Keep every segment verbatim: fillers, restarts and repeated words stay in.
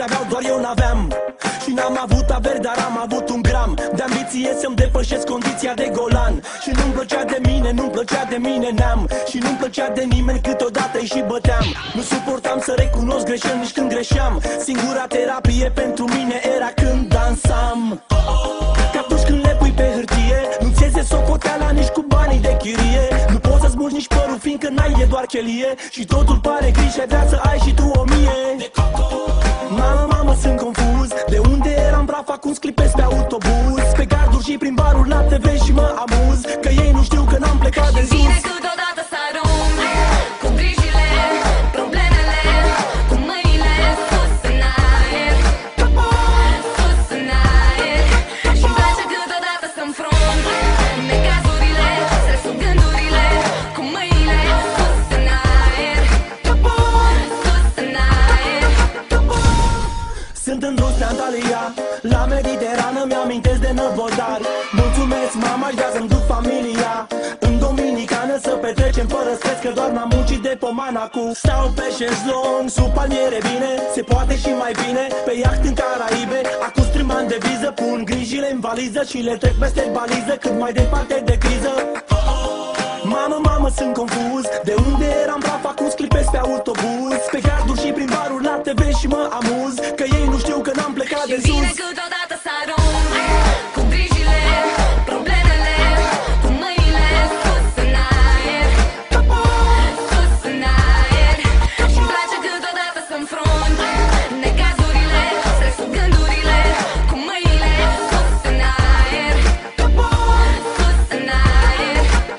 toți aveau, doar eu n-aveam. Și n-am avut averi, dar am avut un gram de ambiție să-mi depășesc condiția de golan. Și nu-mi plăcea de mine, nu-mi plăcea de mine neam. Și nu-mi plăcea de nimeni, câteodată îi și băteam. Nu suportam să recunosc greșeli nici când greșeam. Singura terapie pentru mine era când dansam. Că atunci când le pui pe hârtie, nu-ți iese socoteala nici cu banii de chirie. Nu poți să smulgi nici părul, fiindcă n-ai, e doar chelie. Și totul pare gri și ai vrea să ai și tu o mie. Mamă, mamă, sunt confuz. De unde eram praf, acum sclipesc pe autobuz. Pe garduri și prin baruri la T V și mă amuz. Că ei nu știu că n-am plecat de sus. Vine câteodată să arunc cu grijile, problemele, cu mâinile sus în aer, sus în aer. Și-mi place câteodată să-mi frunc necazurile, stresul, gândurile, cu mâinile sus în aer, sus în aer. Sunt în drum spre Antalya, la Mediterană, mi-amintesc de Năvodar. Mulțumesc mama, și să-mi duc familia în Dominicană să petrecem fără stres, că doar n-am muncit de pomana cu. Stau pe șezlong, sub palmiere bine, se poate și mai bine, pe iaht în Caraibe. Acum strâmban de viză, pun grijile în valiză și le trec peste baliză, cât mai departe de criză. Mamă, mamă, sunt confuz. De unde eram praf, acum sclipesc pe autobuz. Pe garduri și prin baruri la T V și mă amuz. Că ei nu știu că n-am plecat de sus. Și vine câteodată să arunc cu grijile, problemele, cu mâinile sus în aer, sus în aer. Și-mi place câteodată să-mi frunc necazurile, stresul, gândurile, cu mâinile sus în aer, sus în aer.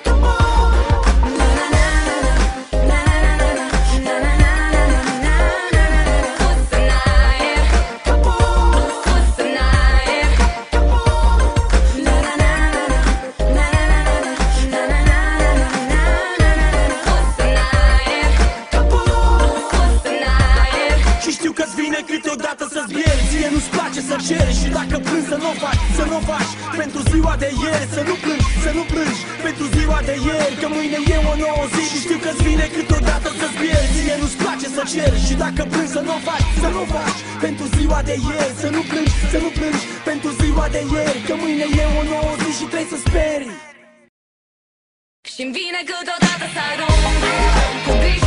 Câteodată să-ți pieri, ție nu-ți place să ceri. Și dacă plângi să nu faci, să nu faci pentru ziua de ieri. Să nu plângi, să nu plângi pentru ziua de ieri, că mâine e o nouă zi. Și știu că-ți vine câteodată să-ți pieri, ție nu-ți place să ceri. Și dacă plângi să nu faci, să nu faci pentru ziua de ieri. Să nu plângi, să nu plângi pentru ziua de ieri, că mâine e o nouă zi și trebuie să speri. Și-mi vine câteodată să arunc cu grijile.